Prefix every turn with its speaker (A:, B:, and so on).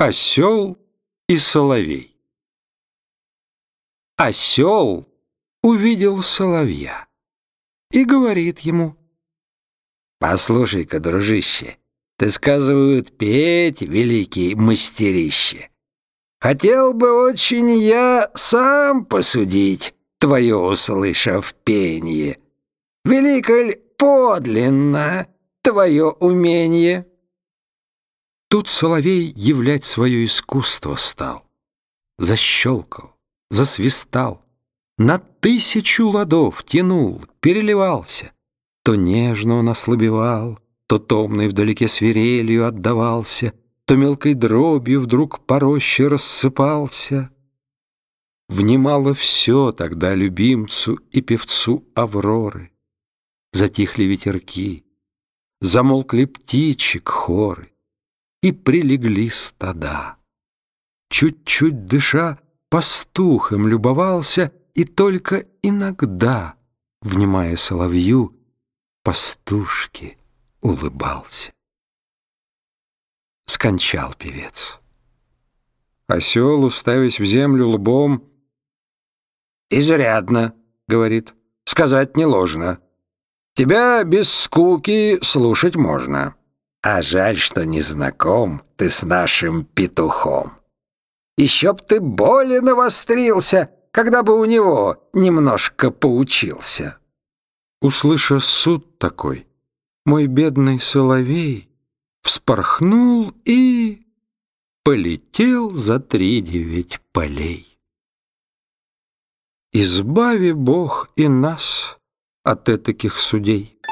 A: Осел и соловей. Осел увидел соловья и говорит ему: «Послушай-ка, дружище, ты, сказывают, петь великий мастерище. Хотел бы очень я сам посудить твое, услышав пенье. Велико ль подлинно твое уменье?» Тут соловей являть свое искусство стал. Защелкал, засвистал, на 1000 ладов тянул, переливался. То нежно он ослабевал, то томной вдалеке свирелью отдавался, то мелкой дробью вдруг по роще рассыпался. Внимало все тогда любимцу и певцу Авроры. Затихли ветерки, замолкли птичек хоры, и прилегли стада. Чуть-чуть дыша, пастух им любовался, и только иногда, внимая соловью, пастушке улыбался. Скончал певец. Осел, уставясь в землю лбом: «Изрядно, — говорит, — сказать не ложно. Тебя без скуки слушать можно. А жаль, что не знаком ты с нашим петухом. Еще б ты более навострился, когда бы у него немножко поучился». Услыша суд такой, мой бедный соловей вспорхнул и полетел за 3-9 полей. Избави Бог и нас от этаких судей.